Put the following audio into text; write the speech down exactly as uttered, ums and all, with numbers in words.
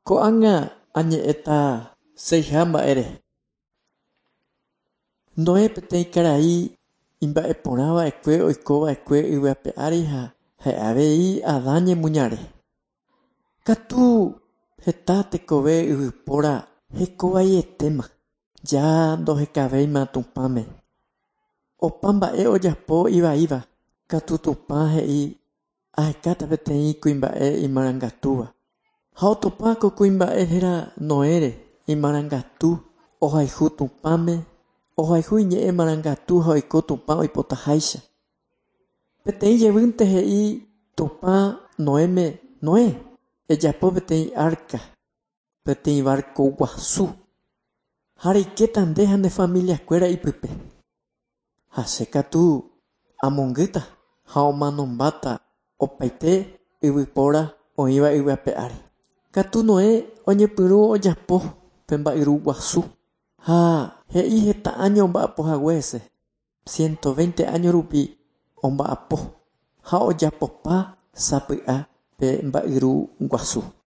Ko'ág̃a añe'ẽta seiha mba'ére. Noé peteĩ karai imba'eporãva'ekue oikova'ekue yvy ape ári ha ha'eavei Adán ñemuñare. Katu heta tekove yvypóra hekovaietema. Ja ndohekavéima Tupãme. Opa mba'e ojapo ivaíva. Katu Tupã he'i ahekáta peteĩ kuimba'e imarangatúva. Ha otopa ko kuimba'e héra Noére imarangatu ohayhu Tupãme, ohayhu iñe'ẽ marangatu ha oiko Tupã oipotaháicha. Peteĩ jevýnte he'i Tupã Noéme: Noé, ejapo peteĩ arca, peteĩ barco guasu. Ha reikéta nde ha nde familiakuéra ipype. Ha che katu amongýta ha omanombáta opaite yvypóra oĩva yvy ape ári. Katu Noé oñepyrũ ojapo pe mba'yru guasu. Ha he'i heta año omba'apohague hese. ciento veinte año rupi omba'apo ha ojapopa sapy'a pe mba'yru guasu.